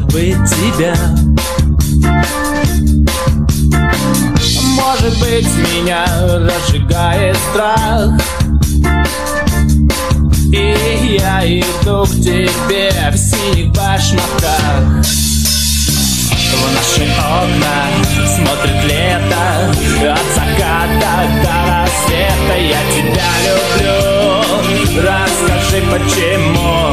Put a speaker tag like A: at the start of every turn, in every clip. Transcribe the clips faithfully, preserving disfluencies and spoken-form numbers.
A: быть, тебя. Может быть, меня разжигает страх, и я иду к тебе в синих башмаках. В наши окна смотрит лето, от заката до рассвета. Я тебя люблю, расскажи, почему.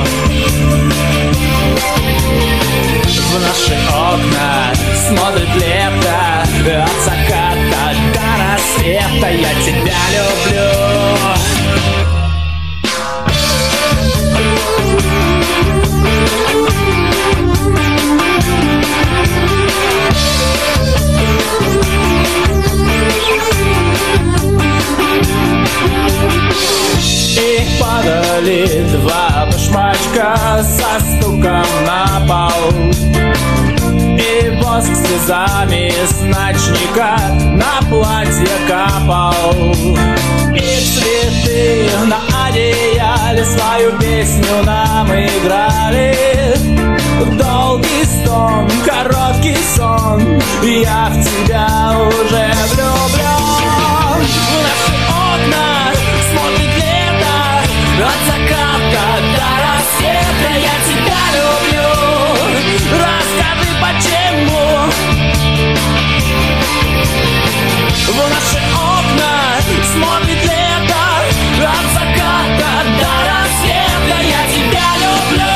A: В наши окна смотрит лето, от заката до рассвета. Я тебя люблю. И падали два башмачка со стуком на пол, и воск слезами с ночника на платье капал. И цветы на одеяле свою песню нам играли. Долгий стон, короткий сон, я в тебя уже влюблен. В наши окна смотрит лето, от заката до рассвета. Я тебя люблю, расскажи, почему. В наши окна смотрит лето, от заката до рассвета. Я тебя люблю.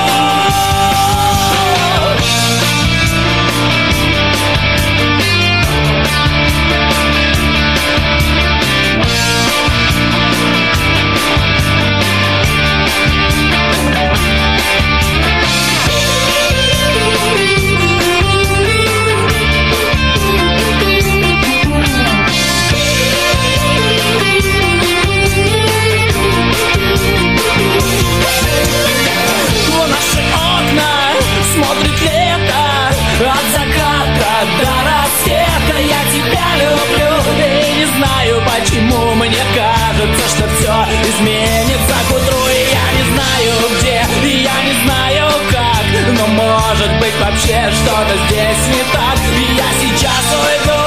A: Смотрит лето, от заката до рассвета. Я тебя люблю, и не знаю, почему мне кажется, что все изменится к утру. И я не знаю где, и я не знаю как, но может быть вообще что-то здесь не так. И я сейчас уйду.